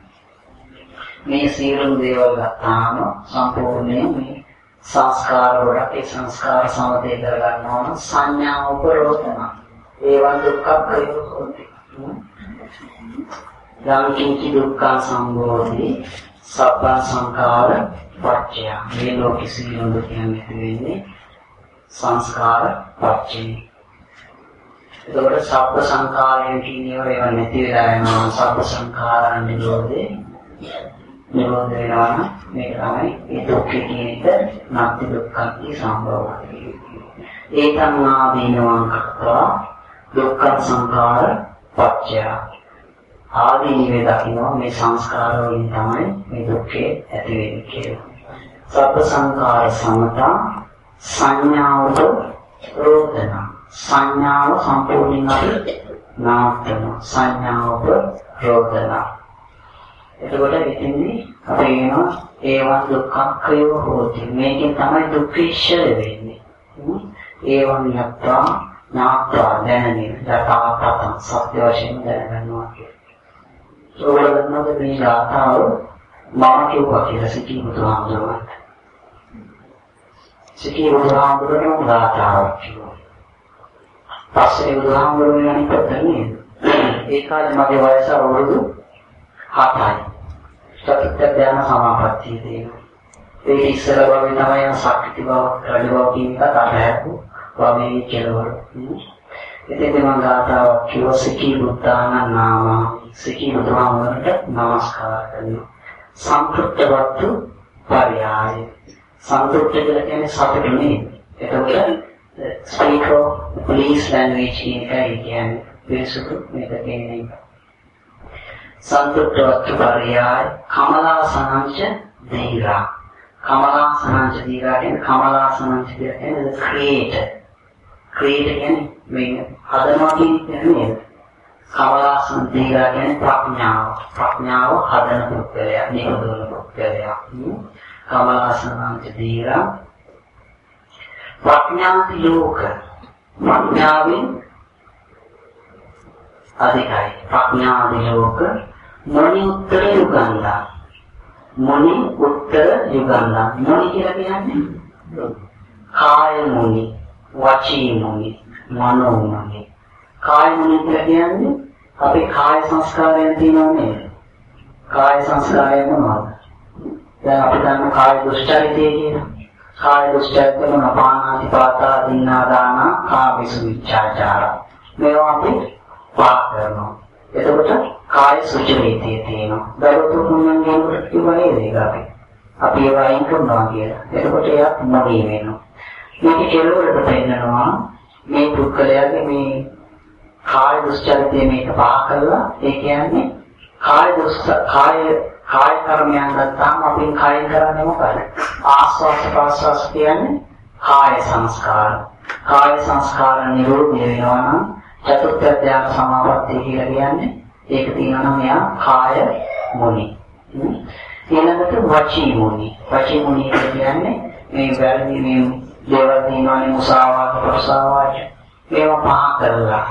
මේ සියලු දේවල් ගත්තාම සම්පූර්ණයෙන් මේ සංස්කාර වලට ඒ සංස්කාර සමතේ කරගන්නවා නම් සංඥා උපරෝධන ඒවා දුක්ඛ ප්‍රයෝගෝති. යම් කිංචි දුක්ඛ සම්භෝධි සබ්බ සංඛාර පච්චය. මේ ලෝකෙ සියලු දුක් කියන්නේ සංස්කාර පච්චය. ඒකට සබ්බ සංඛාරයන් කියනවා ඒවා නැති වෙලා යනවා. සබ්බ සංඛාරයන් නිරෝධේ නිරෝධ වෙනවා. මේක තමයි ඒ දුක්ඛ කියන එක නැති දුක්ඛති සම්භවයි. ඒකම් ආදීනවං කත්වා දුක්ඛ සංඛාර පත්‍ය ආදීනිවේ දකින්න මේ සංස්කාර වලින් තමයි මේ දුක්ඛේ ඇති වෙන්නේ කියලා. සබ්බ සංඛාර සමතා සංඥාවට රෝධන සංඥාව සම්පූර්ණයෙන් අපි නාටන සංඥාවට රෝධන. එතකොට ඉතින්දී අපි කියනවා ඒවා දුක්ඛක්ඛයෝ හෝති. මේකෙන් තමයි දුක්ඛේශය වෙන්නේ. ඒවන් යත්තා නාත්තා දැනගෙන යථාර්ථ සත්‍ය වශයෙන් දැනගන්නවා කියන්නේ. ඕගොල්ලෝ මේ ගාථාව මම කියුවා කියලා සිටි බුදුහාමුදුරුවෝ. සිටි බුදුහාමුදුරුවෝ ගාථාවක් කිව්වා. පස්සේ බුදුහාමුදුරුවෝ යන්නේ කොතනද? ඒ කාලේ මගේ වයස අවුරුදු හතයි. සත්‍ය ධ්‍යාන සමාපත්තිය තියෙනවා. ඒ ඉස්සර වගේ තමයි සක්විති බව, රජ බව කියන එක අතහැරපු වගේ කෙලවර. ඉතින් මම ගාථාවක් කිව්වා සිටි බුද්ධාන නාම සිටි බුදුහාමුදුරුවන්ට නමස්කාර කරනවා. සම්ප්‍රත්‍යවත්තු පරියාය. සම්ප්‍රත්‍ය කියලා කියන්නේ සතුට නෙවෙයි. එතකොට speak of police language එකයි කියන්නේ විශේෂ මේක කියන්නේ. සම්ප්‍රත්‍යවත්තු පරියාය කමලාසනංච දීරා. කමලාසනංච දීරා කියන්නේ කමලාසනංච කියන්නේ the creator. creator කියන්නේ මේ හදනවා කියන්නේ කමලාසන දීරා කියන්නේ ප්‍රඥාව. ප්‍රඥාව හදන පුද්ගලයා, නිරෝධන පුද්ගලයා. කමලාසනංච දීරා ප්‍රඥාති ලෝක. ප්‍රඥාවෙන් අධිකයි. ප්‍රඥාති ලෝක මොනි උත්තර යුගන්දා. මොනි උත්තර යුගන්දා. මොනි කියලා කියන්නේ කාය මොනි, වචී මොනි, මනෝ මොනි. කාය මොනි කියලා කියන්නේ අපේ කාය සංස්කාරයන් තියෙනවා නේද? කාය සංස්කාරය මොනවද? දැන් අපි දන්න කාය දුෂ්චරිතය කියන. කාය දුෂ්චරිතය මොන පානාතිපාතා දින්නාදාන කාමසු විචාචාර. මේවා අපි පාත් කරනවා. එතකොට කාය සුචරිතය තියෙනවා. දරුවෝ තුන්ගෙන් කියනකොට කිව්වනේ ඒක අපි. අපි ඒවා අයින් කරනවා කියලා. එතකොට එයා මොණී වෙනවා. මේක කෙලවරට පෙන්නනවා මේ පුද්ගලයාගේ මේ කාය දුෂ්චරිතය මේක පහ කරලා ඒ කියන්නේ කාය දුෂ්ච කාය කාය කර්මයන් ගත්තාම අපි කාය කරන්නේ මොකද? ආස්වාද ප්‍රාස්වාද කියන්නේ කාය සංස්කාර. කාය සංස්කාර නිරෝධ වෙනවා නම් චතුර්ථ ධ්‍යාන සමාපත්තිය කියලා කියන්නේ ඒක තියෙනවා නම් එයා කාය මොනි. ඊළඟට වචී මොනි. වචී මොනි කියන්නේ මේ වැරදි මේ දේවල් තියෙනවානේ මුසාවාද ප්‍රසාවාද මේවා පහ කරලා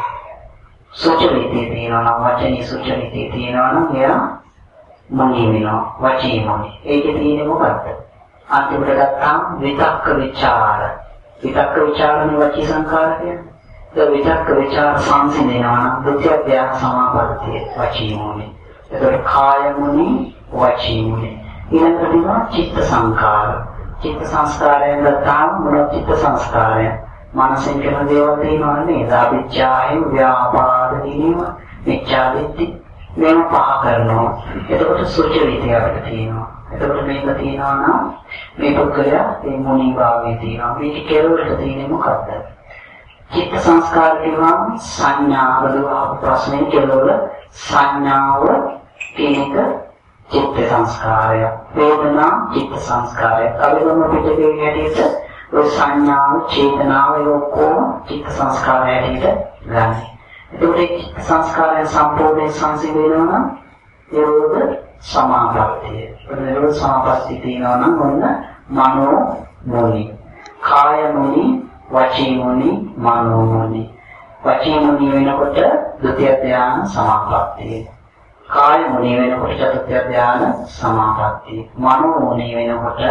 සුචරිතය තියෙනවා නම් වචනේ සුචරිතය තියෙනවා නම් එයා මොනි වෙනවා. වචී මොනි. ඒකේ තියෙන්නේ මොකක්ද? අන්තිමට ගත්තාම විතක්ක ਵਿਚාර. විතක්ක ਵਿਚාරනේ වචී සංඛාර කියන්නේ. ඒ විතක්ක ਵਿਚාර සංසිඳනවා නම් ද්විතිය ධ්‍යාන සමාපත්තිය වචී මොනි. එතකොට කාය මොනි, වචී මොනි. ඊළඟට තියෙනවා චිත්ත සංඛාර. චිත්ත සංස්කාරයෙන් ගත්තාම මොන චිත්ත සංස්කාරය? මනසෙන් කරන දේවල් තියෙනවා නේද? අවිච්ඡායෙන් ව්‍යාපාද දීම, මිච්ඡාදිට්ඨි මේව පහ කරනවා. එතකොට සුචරිතය අපිට තියෙනවා. එතකොට මේක තියෙනවා නම් මේ පුද්ගලයා මේ මොණි භාවයේ තියෙනවා. මේක කෙලවරට තියෙන්නේ මොකද්ද? චිත්ත සංස්කාර කියනවා සංඥා බඳවා ප්‍රශ්නේ කෙලවර සංඥාව කියන එක චිත්ත සංස්කාරය. වේදනා චිත්ත සංස්කාරය. අවිගම පිටකේ හැටියට ඔය සංඥාව, චේතනාව ඔක්කොම චිත්ත සංස්කාරය හැටියට ගන්න. ඒකේ චිත්ත සංස්කාරය සම්පූර්ණයෙන් සංසිඳෙනවා නම් නිරෝධ සමාපත්තිය. නිරෝධ සමාපත්තිය තියෙනවා නම් මොන මනෝ මොනි, කාය මොනි, වචී මොනි, මනෝ මොනි. වචී මොනි වෙනකොට ද්විතිය ධ්‍යාන සමාපත්තිය. කාය මොනි වෙනකොට චතුර්ථ ධ්‍යාන සමාපත්තිය. මනෝ මොනි වෙනකොට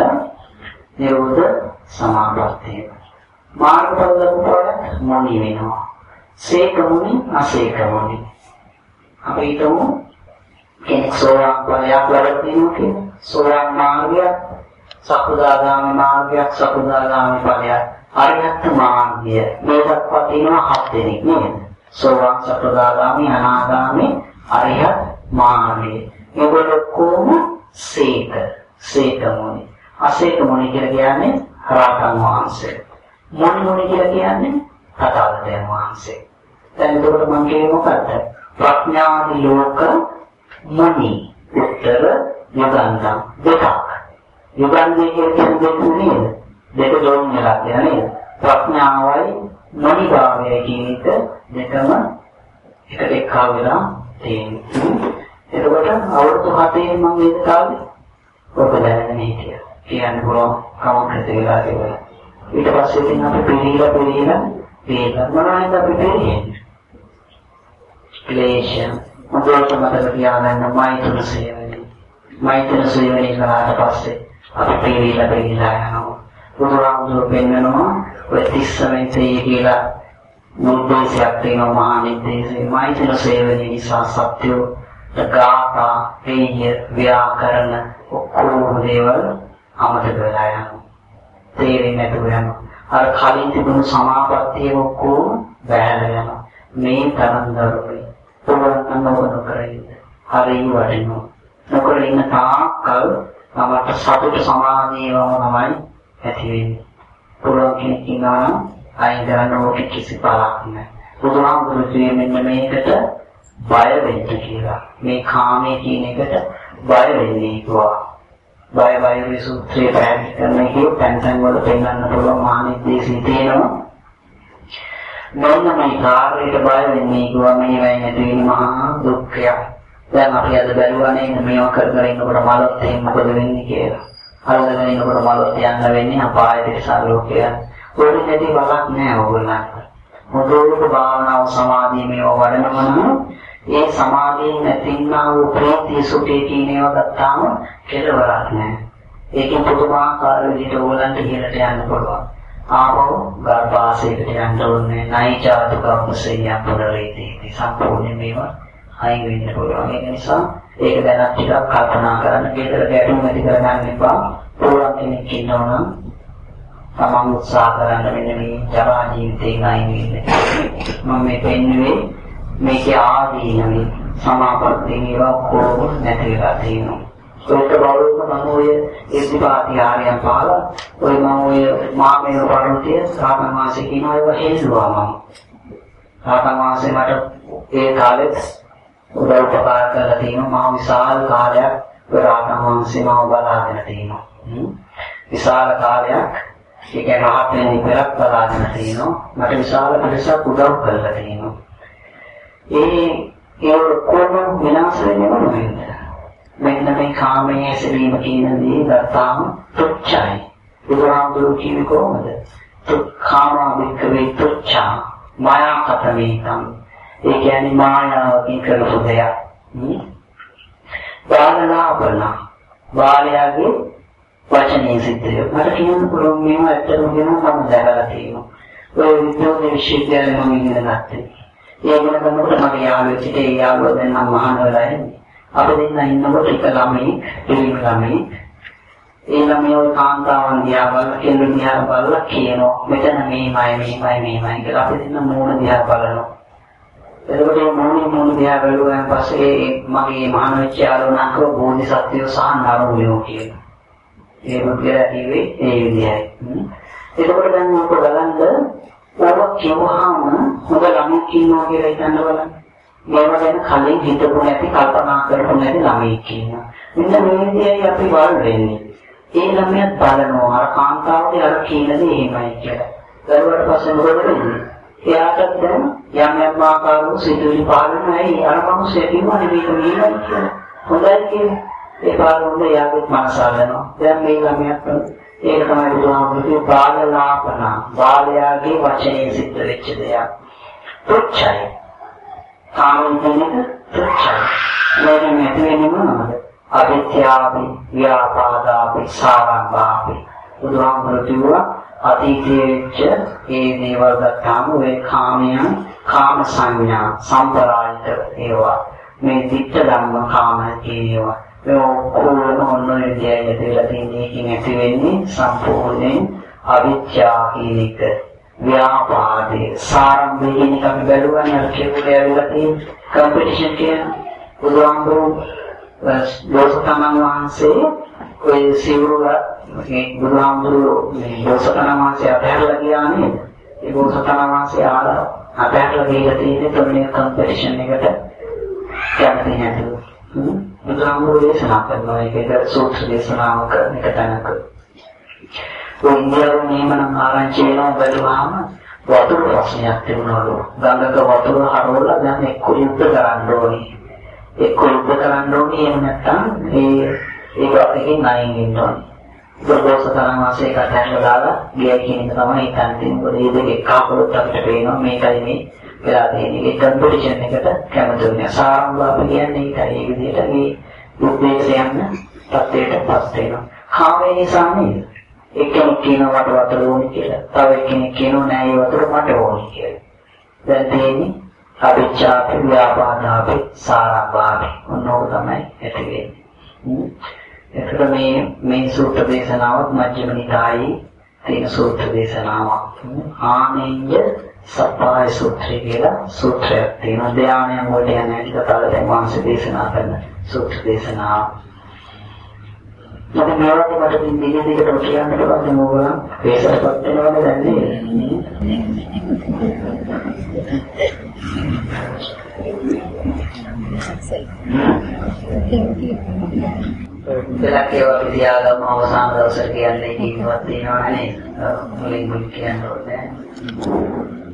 නිරෝධ සමාපත්තිය. මාර්ගඵල ලැබුවාට මොනි වෙනවා. සේක මොනි, අසේක මොනි. අපි හිතමු කෙනෙක් සෝවාන් ඵලයක් ලබලා තියෙනවා කියලා. සෝවාන් මාර්ගයක්, සකදාගාමී මාර්ගයක්, සකදාගාමී ඵලයක්, අරිහත් මාර්ගය. මේකත් තියෙනවා හත් දෙනෙක් නේද? සෝවාන්, සකදාගාමී, අනාගාමී, අරිහත් මාර්ගය. මේගොල්ලෝ කොහොම සේක, සේක මොනි. අසේක මොනි කියලා කියන්නේ රාතන් වහන්සේ. මොනි මොනි කියලා කියන්නේ තථාගතයන් වහන්සේ. දැන් ඒකට මම කියන්නේ මොකද්ද? ප්‍රඥාදි ලෝක මොනි උත්තර යුගන්තම් දෙකක්. යුගන්තේ කියන්නේ දෙක නේද? දෙක ජෝයින් වෙලා කියන නේද? ප්‍රඥාවයි මොනි භාවයයි කියන එක දෙකම එකට එක්කා වෙලා තියෙනවා. එතකොට අවුරුදු හතේ මම මේක කාලේ ඔබ දැනගෙන හිටියා. කියන්න පුළුවන් කමක් නැති වෙලා තිබුණා. ඊට පස්සේ ඉතින් අපි පිළිලා පිළිලා පිළිලා මොනවද අපි පිළිගන්නේ? ක්ලේශ මොකද මතක තියාගන්න මෛත්‍රී සේවනයේ. මෛත්‍රී සේවනයේ කරාට පස්සේ අපි පිළිලා පිළිලා යනවා. බුදුරාමුදුරුවෝ පෙන්නනවා ඔය තිස්සමෙතේ කියලා මුද්දේශයක් තියෙනවා මහා නිද්දේශේ. මෛත්‍රී සේවනයේ නිසා සත්‍යෝ ගාථා, පේය, ව්‍යාකරණ ඔක්කොම දේවල් අමතක වෙලා යනවා. තේරෙන්නේ නැතුව යනවා. අර කලින් තිබුණු සමාපත්තිය ඔක්කොම බැහැලා යනවා. මේ තරම් දරුවේ පුළුවන් නම් නොකර ඉන්න. හරිය වටිනවා. නොකර ඉන්න තාක්කල් අපට සතුට සමාධියවම තමයි ඇති වෙන්නේ. පුළුවන් කෙනෙක් ඉන්නවා නම් අයින් කරන්න ඕක කිසි පාලක් නැහැ. බුදුහාමුදුරුවෝ කියන්නේ මෙන්න මේකට බය වෙන්න කියලා. මේ කාමයේ කියන එකට බය වෙන්නේ කිව්වා. බය බය සූත්‍රයේ පැහැදිලි කරන එකේ තැන් වල පෙන්වන්න පුළුවන් මානෙද්දේශී තියෙනවා. මොන මේ කාර්යයට බය වෙන්නේ කිව්වා මේ වෙයි නැති වෙන මහා දුක්ඛයක්. දැන් අපි අද බැලුවානේ මේවා කර කර ඉන්නකොට මලොත් එහෙම මොකද වෙන්නේ කියලා. අරගෙන ඉන්නකොට මලොත් යන්න වෙන්නේ අපායට සාලෝකය. ඔය දෙකේ බලක් නැහැ ඕගොල්ලන්ට. මොකද භාවනාව සමාධිය මේවා වඩනවනම් ඒ සමාධියෙන් නැතිනා වූ ප්‍රීතිය සුඛය කියන ඒවා ගත්තාම කෙලවරක් නැහැ. ඒකෙන් පුදුමාකාර විදිහට ඕගොල්ලන්ට ඉහළට යන්න පුළුවන්. ආවෝ ගර්භාෂයකට යන්න ඕනේ නයි චාතුකම්පසෙය පුරවේදී සම්පූර්ණ මේවා අයින් වෙන්න පුළුවන්. ඒ නිසා ඒක දැනත් ටිකක් කල්පනා කරන්න. ගෙදර ගැටුම් ඇති කරගන්න එපා. පුළුවන් කෙනෙක් ඉන්නවනම් තමන් උත්සාහ කරන්න මෙන්න මේ ජරා ජීවිතයෙන් අයින් වෙන්න. මම මේ පෙන්වුවේ මේකේ ආදීනවේ සමාපත්තිය ඒවා කොහොම නැති වෙලා තියෙනවා. ඒක බවලුම මම ඔය ඉස්තිපාතිහාරයන් පාලා ඔය මම ඔය මාමේ පරිණතිය සාතන් මාසේ කියන ඒවා හෙල්ලුවා මම. සාතන් මාසේ මට ඒ කාලෙත් උදව් උපකාර කරලා තියෙනවා. මම විශාල කාලයක් ඔය රාතන් මාසේ මම බලාගෙන තියෙනවා. විශාල කාලයක් ඒක රහත් වෙන ඉපරක් බලාගෙන තියෙනවා. මට විශාල පිරිසක් උදව් කරලා තියෙනවා. ඒ ඒ කොහොම විනාශ වෙන්නේ මොනවද? මෙන්න මේ කාමයේ ඇසීම කියන දේ ගත්තාම තුච්චයි. බුදුහාමුදුරුවෝ කියන්නේ කොහොමද? තුක්ඛාම වික්‍රේ තුච්චා මායාකතමේතම්. ඒ කියන්නේ මායාවකින් කරපු දෙයක්. බාලනාපන බාලයාගේ වචනේ සිද්ධිය. මට කියන්න පුළුවන් මේව ඇත්තටම කියනවා මම දැකලා තියෙනවා. ඔය විද්‍යාව විශ්වවිද්‍යාලේ මම ඉගෙන ගත්තේ. ඒ වෙන කෙනෙකුට මගේ යාළුවෙක් සිටේ යාළුවා දැන් නම් මහාන වෙලා ඉන්නේ. අපි දෙන්න ඉන්නකොට එක ළමයි පිළිම ළමයි ඒ ළමයි ඔය කාන්තාවන් දිහා බලලා කෙල්ල දිහා බලලා කියනවා මෙතන මේමයි මේමයි මේමයි කියලා. අපි දෙන්න මූණ දිහා බලනවා. එතකොට මේ මූණ මූණ දිහා බලුවාන් පස්සේ මගේ මහාන වෙච්ච යාළුවා නම් කව බෝධිසත්වයෝ සහ නරෝයෝ කියනවා. ඒ මුද්‍රා කිව්වේ ඒ විදිහයි. එතකොට දැන් ඔක බලන්න ඔබ කියවහම හොඳ ළමෙක් ඉන්නවා කියලා හිතන්න බලන්න. මේවා ගැන කලින් හිතපු නැති කල්පනා කරපු නැති ළමෙක් ඉන්නවා. මෙන්න මේ විදිහයි අපි වල් වෙන්නේ. ඒ ළමයාත් බලනවා අර කාන්තාවගේ අර කියන දේ එහෙමයි කියලා. ඊට පස්සේ මොකද වෙන්නේ? එයාට දැන් යම් යම් ආකාරව සිතුවිලි පාලනයි අර මිනිස්සු කියනවා මේක මේකයි කියලා. හොඳයි කියන්නේ. ඒ පාලනොත් එයාගේ මනස අල්ලනවා. දැන් මේ ළමයාත් ඒක තමයි බුදුහාමුදුරුවෝ බාලලාපන බාලයාගේ වචනේ සිද්ධ වෙච්ච දෙයක්. තුච්චයි. කාමෙන්දෙක තුච්චයි. මේක නැති වෙන්නේ මොනවද? අවිද්‍යාවි ව්‍යාපාදාපි සාරංගාපි. බුදුහාමුදුරුවෝ අතීතයේ වෙච්ච ඒ දේවල් ගත්තාම ඒ කාමයන් කාම සංඥා සම්ප්‍රායිත ඒවා මේ දිට්ඨ ධම්ම කාම කියනවා. මේ ඔක්කොම ඔන්න විදියයි කියලා තියෙන්නේ කියන ඇති වෙන්නේ සම්පූර්ණයෙන් අවිද්‍යාව කියන එක ව්‍යාපාදේ සාරම්භය කියන එක අපි බැලුවානේ අර කෙනෙකුට ඇවිල්ලා තියෙන කම්පිටිෂන් කියන බුදුහාමුදුරුවෝ දෝසතමන් වහන්සේ ඔය සිවුර මේ බුදුහාමුදුරුවෝ මේ දෝසතමන් වහන්සේ අතහැරලා ගියා නේද? ඒ දෝසතමන් වහන්සේ ආලා අතහැරලා ගිහලා තියෙන්නේ තුන්වෙනි කම්පිටිෂන් එකට කැමති නැතුව බුදුහාමුදුරුවෝ දේශනා කරනවා ඒක සූත්‍ර දේශනාවක එක තැනක. ඔන්දියෝ මේමනම් ආරංචි වෙනවා බැලුවාම වතුර ප්‍රශ්නයක් තිබුණලු. ගඟක වතුර හරවලා දැන් එක්ක යුද්ධ කරන්න ඕනේ. එක්ක යුද්ධ කරන්න ඕනේ එහෙම නැත්නම් ඒ ඒක එකකින් අයින් වෙන්න ඕනේ. බෝසතාණන් වහන්සේ කතාවට දාලා ගියයි කියන එක තමයි හිතන්නේ. මොකද මේ දෙක එක්කවලුත් අපිට පේනවා මේකයි මේ වෙලා තියෙන්නේ. ඒ කම්පිටිෂන් එකට කැමති වෙනවා. සාරාංශව කියන්නේ ඒකයි. ඒ විදිහට මේ උද්දේශය යන තත්ත්වයටපත් වෙනවා. කාමයේ නිසා නේද? එක්කෙනෙක් කියනවා මට වතුර ඕනේ කියලා. තව එක්කෙනෙක් කියනවා නෑ ඒ වතුර මට ඕනේ කියලා. දැන් තියෙන්නේ අවිච්ඡාපි ව්‍යාපාදාපි සාරාභාපි. ඔන්නෝක තමයි ඇති වෙන්නේ. එතකොට මේ මේ සූත්‍ර දේශනාවත් මජ්ක්‍ධිම නිකායේ තියෙන සූත්‍ර දේශනාවක්. ආනෙන්ජ සප්පාය සූත්‍රය කියලා සූත්‍රයක් තියෙනවා. ධානයන් වලට යන හැටි කතාවල දැන් වංශ දේශනා කරන සූත්‍ර දේශනාව. මම මේවට මට දිගින් දිගටම කියන්න පුළුවන් මොකද වේසටපත් වෙනවද දැන් නේද? දෙලක් ඒවා විද්‍යාගම අවසාන දවසට කියන්නේ කිව්වත් තියෙනවනේ. මුලින් මුලින් කියන්න ඕනේ.